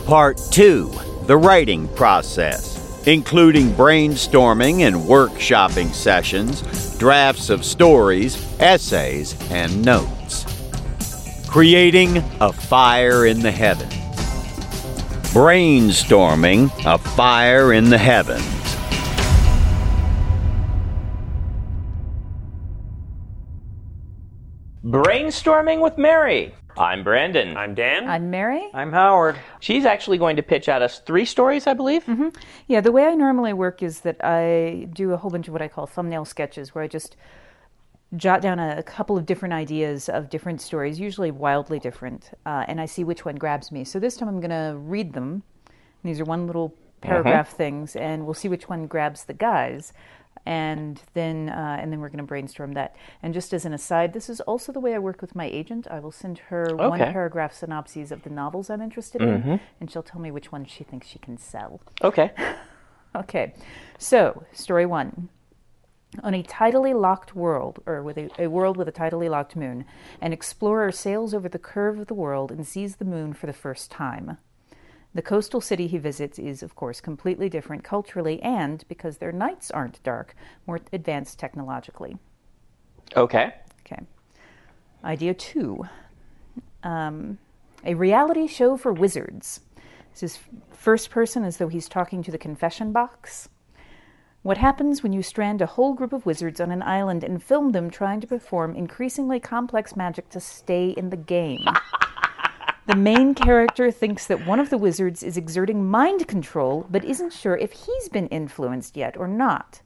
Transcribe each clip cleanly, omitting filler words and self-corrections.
Part 2, the writing process, including brainstorming and workshopping sessions, drafts of stories, essays, and notes. Creating a fire in the heavens. Brainstorming a fire in the heavens. Brainstorming with Mary. I'm Brandon. I'm Dan. I'm Mary. I'm Howard. She's actually going to pitch at us 3 stories, I believe. Mm-hmm. Yeah, the way I normally work is that I do a whole bunch of what I call thumbnail sketches, where I just jot down a couple of different ideas of different stories, usually wildly different, and I see which one grabs me. So this time I'm going to read them. These are one little paragraph things, and we'll see which one grabs the guys. And then we're going to brainstorm that. And just as an aside, this is also the way I work with my agent. I will send her one-paragraph synopses of the novels I'm interested in, and she'll tell me which one she thinks she can sell. Okay. Okay. So, story 1. On a tidally locked world, or with a world with a tidally locked moon, an explorer sails over the curve of the world and sees the moon for the first time. The coastal city he visits is, of course, completely different culturally and, because their nights aren't dark, more advanced technologically. Okay. Okay. Idea 2. A reality show for wizards. This is first person as though he's talking to the confession box. What happens when you strand a whole group of wizards on an island and film them trying to perform increasingly complex magic to stay in the game? The main character thinks that one of the wizards is exerting mind control, but isn't sure if he's been influenced yet or not.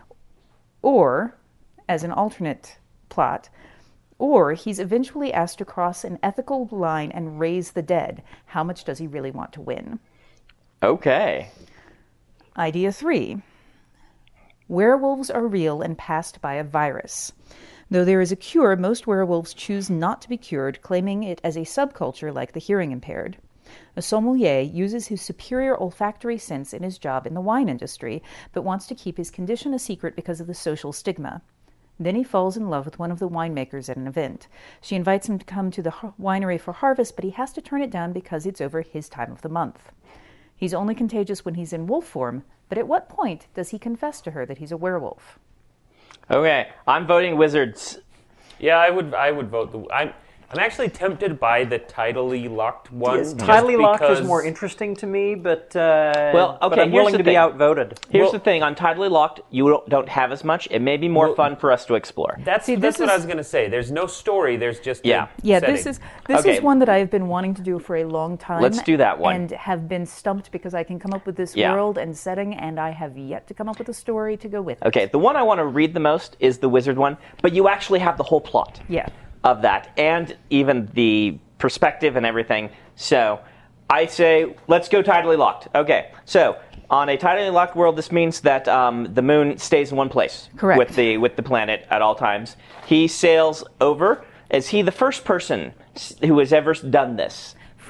Or, as an alternate plot, or he's eventually asked to cross an ethical line and raise the dead. How much does he really want to win? Okay. Idea 3. Werewolves are real and passed by a virus. Though there is a cure, most werewolves choose not to be cured, claiming it as a subculture like the hearing impaired. A sommelier uses his superior olfactory sense in his job in the wine industry, but wants to keep his condition a secret because of the social stigma. Then he falls in love with one of the winemakers at an event. She invites him to come to the winery for harvest, but he has to turn it down because it's over his time of the month. He's only contagious when he's in wolf form, but at what point does he confess to her that he's a werewolf? Okay, I'm voting wizards. Yeah, I would vote I'm actually tempted by the tidally locked one. Yes, tidally locked is more interesting to me, but but I'm willing to be outvoted. Here's the thing: on tidally locked, you don't have as much. It may be more fun for us to explore. That's what I was going to say. There's no story. There's just yeah. This is one that I've been wanting to do for a long time. Let's do that one. And have been stumped because I can come up with this world and setting, and I have yet to come up with a story to go with it. Okay, the one I want to read the most is the wizard one, but you actually have the whole plot. Yeah. Of that, and even the perspective and everything. So I say, let's go tidally locked. Okay, so on a tidally locked world, this means that the moon stays in one place. Correct. With the planet at all times. He sails over. Is he the first person who has ever done this?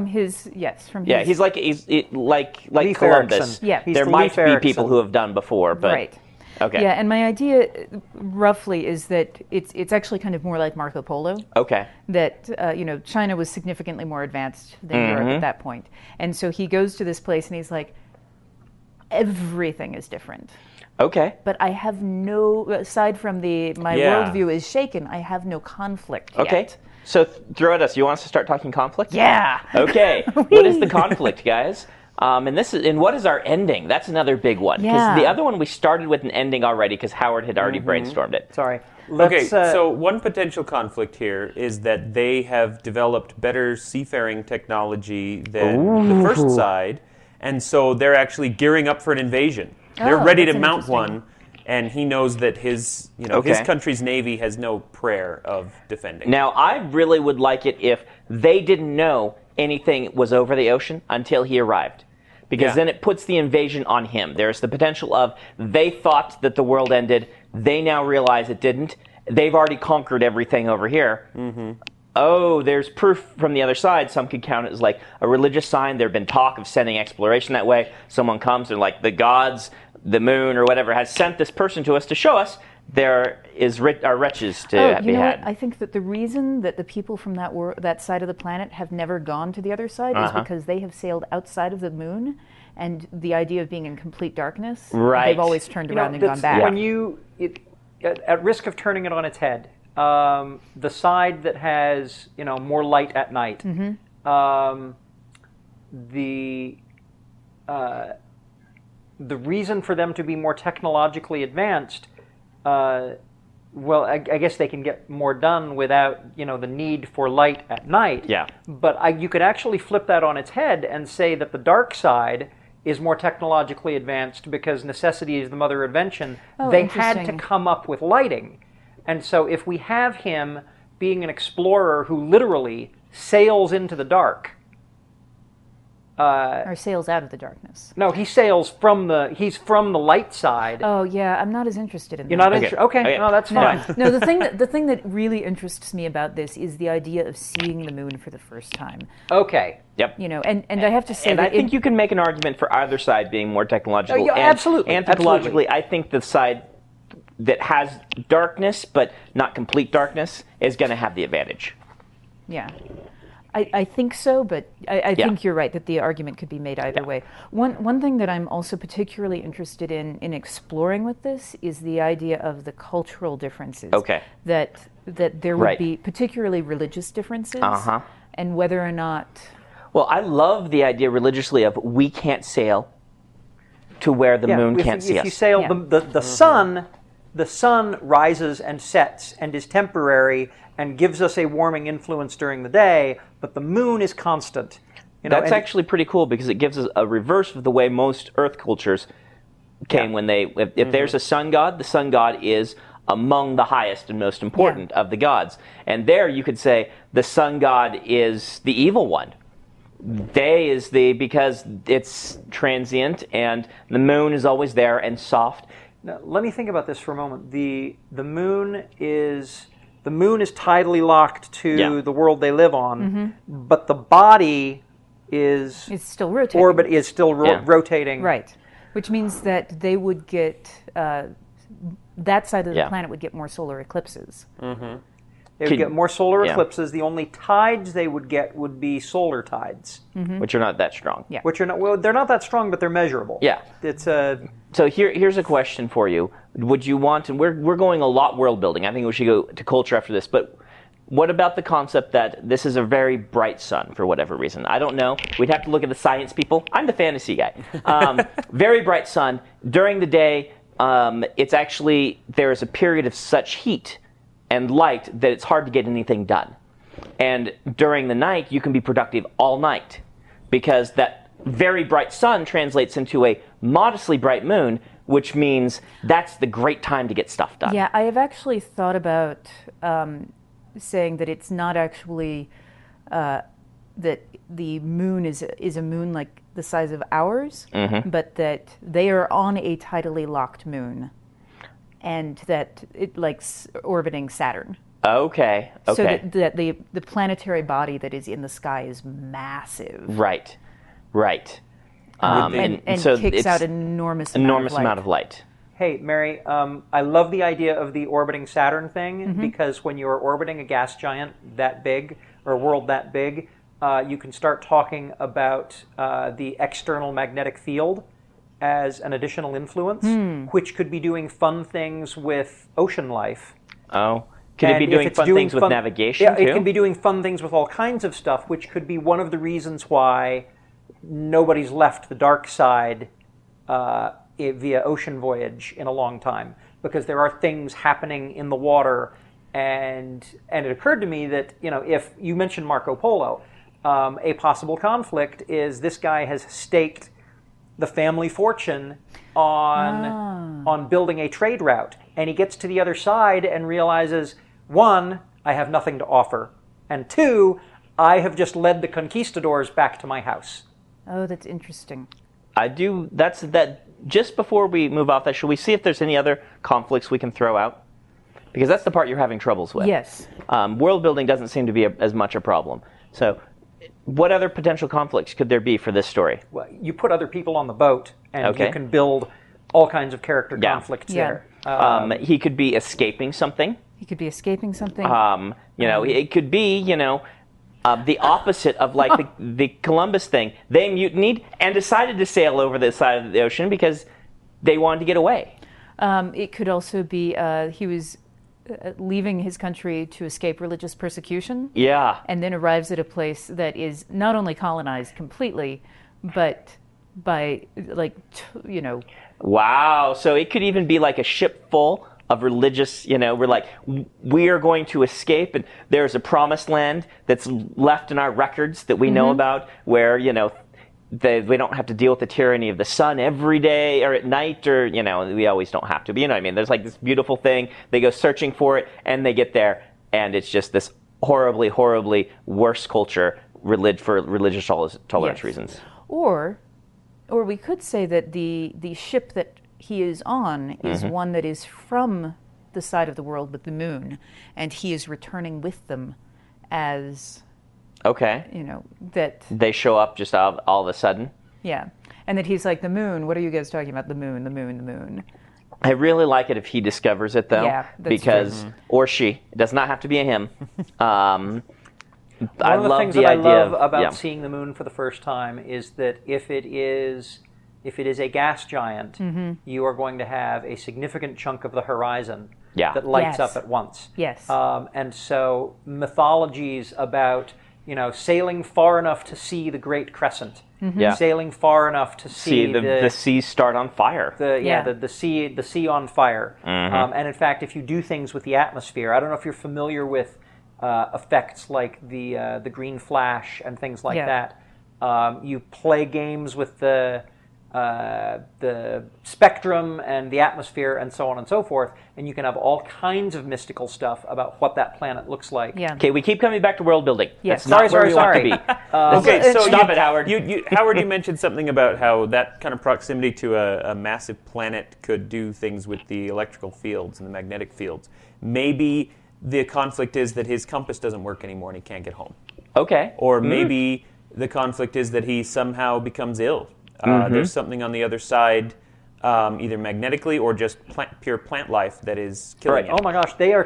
Yeah, he's like Columbus. Yeah, there might be people who have done before, but right. Okay. Yeah, and my idea, roughly, is that it's actually kind of more like Marco Polo. Okay. That China was significantly more advanced than Europe at that point, and so he goes to this place and he's like, everything is different. Okay. But I have aside from my worldview is shaken, I have no conflict yet. Okay. So throw at us. You want us to start talking conflict? Yeah. Okay. What is the conflict, guys? And what is our ending? That's another big one. Because the other one we started with an ending already because Howard had already brainstormed it. Sorry. So one potential conflict here is that they have developed better seafaring technology than the first side, and so they're actually gearing up for an invasion. They're ready to mount one, and he knows that his country's navy has no prayer of defending. Now, I really would like it if they didn't know anything was over the ocean until he arrived. Because then it puts the invasion on him. There's the potential of they thought that the world ended. They now realize it didn't. They've already conquered everything over here. Mm-hmm. Oh, there's proof from the other side. Some could count it as like a religious sign. There have been talk of sending exploration that way. Someone comes and like the gods, the moon or whatever has sent this person to us to show us there are wretches to be had. I think that the reason that the people from that side of the planet have never gone to the other side is because they have sailed outside of the moon, and the idea of being in complete darkness, they've always turned around and gone back. When at risk of turning it on its head, the side that has more light at night, the reason for them to be more technologically advanced, I guess they can get more done without the need for light at night. Yeah. But you could actually flip that on its head and say that the dark side is more technologically advanced because necessity is the mother of invention. They had to come up with lighting. And so if we have him being an explorer who literally sails into the dark, or sails out of the darkness. No, he's from the light side. Oh yeah, I'm not as interested in that. You're not interested? Okay, no, that's fine. No, the thing that really interests me about this is the idea of seeing the moon for the first time. Okay. Yep. And I have to say and that I think you can make an argument for either side being more technological. Yeah, absolutely. Anthropologically, I think the side that has darkness but not complete darkness is going to have the advantage. Yeah. I think so, but I think you're right that the argument could be made either way. One thing that I'm also particularly interested in exploring with this is the idea of the cultural differences. Okay. That there would be particularly religious differences, and whether or not. Well, I love the idea religiously of we can't sail to where the moon can't see us. If you sail, the sun rises and sets and is temporary and gives us a warming influence during the day, but the moon is constant. That's actually pretty cool because it gives us a reverse of the way most Earth cultures came when if there's a sun god, the sun god is among the highest and most important of the gods. And there you could say the sun god is the evil one. Day is because it's transient and the moon is always there and soft. Now, let me think about this for a moment. The moon is tidally locked to the world they live on, but the body is still rotating. Rotating. Right, which means that they would get that side of the planet would get more solar eclipses. They would get more solar eclipses. The only tides they would get would be solar tides, which are not that strong. Yeah. Which are not they're not that strong, but they're measurable. Yeah. It's So here's a question for you. Would you want, and we're going a lot world building. I think we should go to culture after this, but what about the concept that this is a very bright sun for whatever reason? I don't know. We'd have to look at the science people. I'm the fantasy guy. Very bright sun. During the day, it's actually, there is a period of such heat and light that it's hard to get anything done. And during the night, you can be productive all night because that very bright sun translates into a modestly bright moon, which means that's the great time to get stuff done. Yeah, I have actually thought about saying that it's not actually that the moon is a moon like the size of ours, but that they are on a tidally locked moon, and that it likes orbiting Saturn. Okay. So that the planetary body that is in the sky is massive. Right. And so kicks out enormous amount of light. Hey, Mary, I love the idea of the orbiting Saturn thing because when you're orbiting a gas giant that big, or a world that big, you can start talking about the external magnetic field as an additional influence, which could be doing fun things with ocean life. Oh. Could it be doing fun things with navigation, too? Yeah, it can be doing fun things with all kinds of stuff, which could be one of the reasons why nobody's left the dark side via ocean voyage in a long time, because there are things happening in the water, and it occurred to me that, if you mentioned Marco Polo, a possible conflict is this guy has staked the family fortune on building a trade route, and he gets to the other side and realizes, 1, I have nothing to offer, and 2, I have just led the conquistadors back to my house. Oh, that's interesting. Just before we move off that, should we see if there's any other conflicts we can throw out? Because that's the part you're having troubles with. Yes. World building doesn't seem to be as much a problem. So what other potential conflicts could there be for this story? Well, you put other people on the boat, and you can build all kinds of character conflicts there. He could be escaping something. He could be escaping something. It could be, the opposite of like the Columbus thing. They mutinied and decided to sail over the side of the ocean because they wanted to get away. It could also be he was leaving his country to escape religious persecution. Yeah. And then arrives at a place that is not only colonized completely, but by Wow. So it could even be like a ship full of religious, we're like, we are going to escape, and there's a promised land that's left in our records that we know about where, we don't have to deal with the tyranny of the sun every day or at night, or, we always don't have to. But you know what I mean? There's like this beautiful thing. They go searching for it, and they get there, and it's just this horribly, horribly worse culture for religious tolerance reasons. Or we could say that the ship that he is on is one that is from the side of the world with the moon, and he is returning with them as... Okay. That... They show up just all of a sudden? Yeah. And that he's like, the moon, what are you guys talking about? The moon, the moon, the moon. I really like it if he discovers it, though. Yeah, that's because, true. Or she. It does not have to be a him. One of the things that I love about seeing the moon for the first time is that if it is a gas giant, you are going to have a significant chunk of the horizon that lights up at once. Yes. And so mythologies about sailing far enough to see the Great Crescent, sailing far enough to see the seas start on fire. The sea on fire. And in fact, if you do things with the atmosphere, I don't know if you're familiar with effects like the green flash and things like that. You play games with the spectrum and the atmosphere and so on and so forth, and you can have all kinds of mystical stuff about what that planet looks like. Yeah. Okay, we keep coming back to world building. Yes. That's not where we want to be. Okay, so stop it, Howard. Howard, you mentioned something about how that kind of proximity to a massive planet could do things with the electrical fields and the magnetic fields. Maybe the conflict is that his compass doesn't work anymore and he can't get home. Okay. Or maybe the conflict is that he somehow becomes ill. There's something on the other side, either magnetically or just pure plant life that is killing him. Oh my gosh, they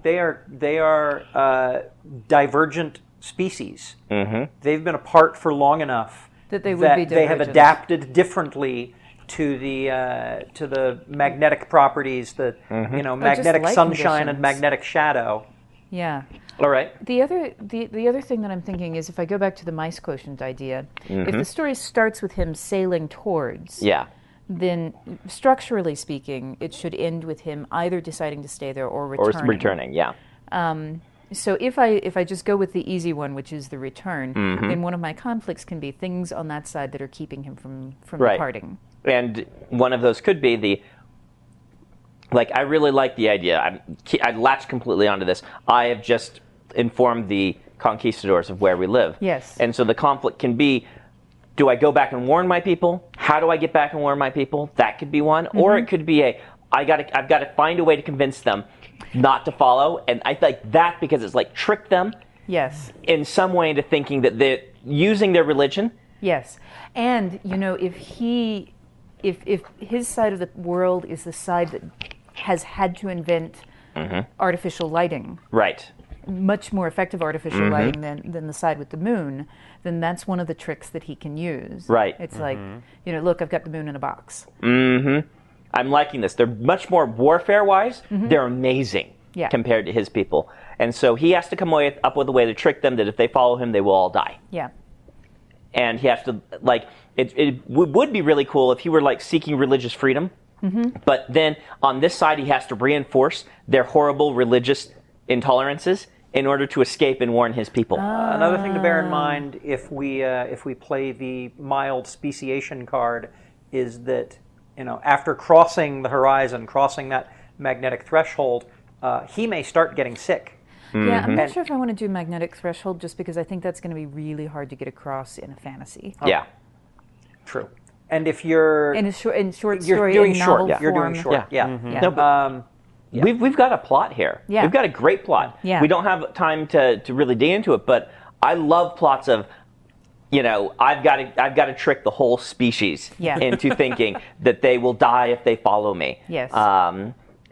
are divergent species. They've been apart for long enough that they would be they have divergent. adapted differently to the magnetic properties, magnetic light sunshine conditions. and magnetic shadow. Yeah. All right. The other thing that I'm thinking is, if I go back to the mice quotient idea, if the story starts with him sailing towards, then structurally speaking, it should end with him either deciding to stay there or returning. Or returning, yeah. So if I just go with the easy one, which is the return, then one of my conflicts can be things on that side that are keeping him from departing. And one of those could be I really like the idea. I latched completely onto this. I have just informed the conquistadors of where we live. Yes. And so the conflict can be, do I go back and warn my people? How do I get back and warn my people? That could be one. Or it could be I've got to find a way to convince them not to follow. And I like that because it's like trick them in some way into thinking that they're using their religion. Yes. And, if his side of the world is the side that has had to invent artificial lighting. Right. Much more effective artificial lighting than the side with the moon, then that's one of the tricks that he can use. Right. It's like, look, I've got the moon in a box. I'm liking this. They're much more warfare-wise. They're amazing compared to his people. And so he has to come up with a way to trick them that if they follow him, they will all die. Yeah. And he has to, it would be really cool if he were, seeking religious freedom. But then on this side, he has to reinforce their horrible religious intolerances in order to escape and warn his people. Another thing to bear in mind if we play the mild speciation card is that after crossing the horizon, crossing that magnetic threshold, he may start getting sick. Yeah, I'm not sure if I want to do magnetic threshold just because I think that's going to be really hard to get across in a fantasy. Yeah. True. And if you're in short you're story, doing in short, novel you're form. doing short. Yeah. No, but we've got a plot here. Yeah. We've got a great plot. Yeah. We don't have time to really dig into it, but I love plots of I've got to trick the whole species into thinking that they will die if they follow me. Yes.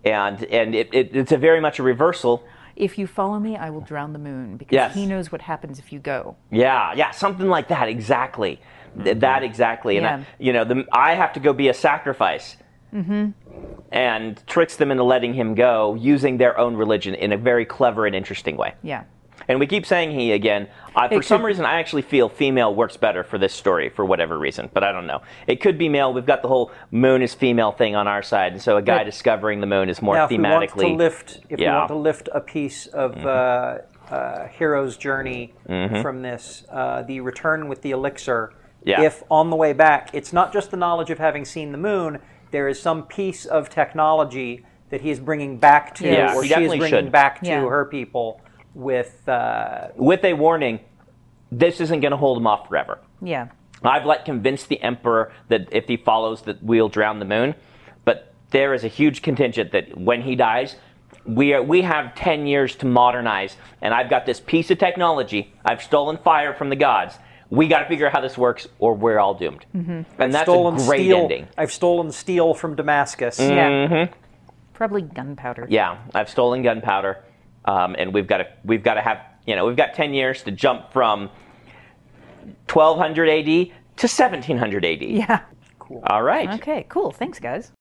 And it's a very much a reversal. If you follow me, I will drown the moon, because Yes. he knows what happens if you go. Yeah, something like that, exactly. That exactly. Yeah. And I have to go be a sacrifice. And tricks them into letting him go using their own religion in a very clever and interesting way. Yeah. And we keep saying he again. For some reason, I actually feel female works better for this story for whatever reason, but I don't know. It could be male. We've got the whole moon is female thing on our side, and so a guy discovering the moon is more Now, thematically. if you want to lift a piece of hero's journey from this, the return with the elixir. Yeah. If on the way back, it's not just the knowledge of having seen the moon, there is some piece of technology that he is bringing back to, Yeah, or he she is definitely bringing should. back to Yeah. her people with a warning, this isn't going to hold him off forever. Yeah. I've convinced the Emperor that if he follows, that we'll drown the moon. But there is a huge contingent that when he dies, we have 10 years to modernize, and I've got this piece of technology. I've stolen fire from the gods. We got to figure out how this works, or we're all doomed. And that's a great ending. I've stolen steel from Damascus. Yeah. Probably gunpowder. Yeah, I've stolen gunpowder, and we've got to have we've got 10 years to jump from 1200 AD to 1700 AD. Yeah. Cool. All right. Okay, cool. Thanks, guys.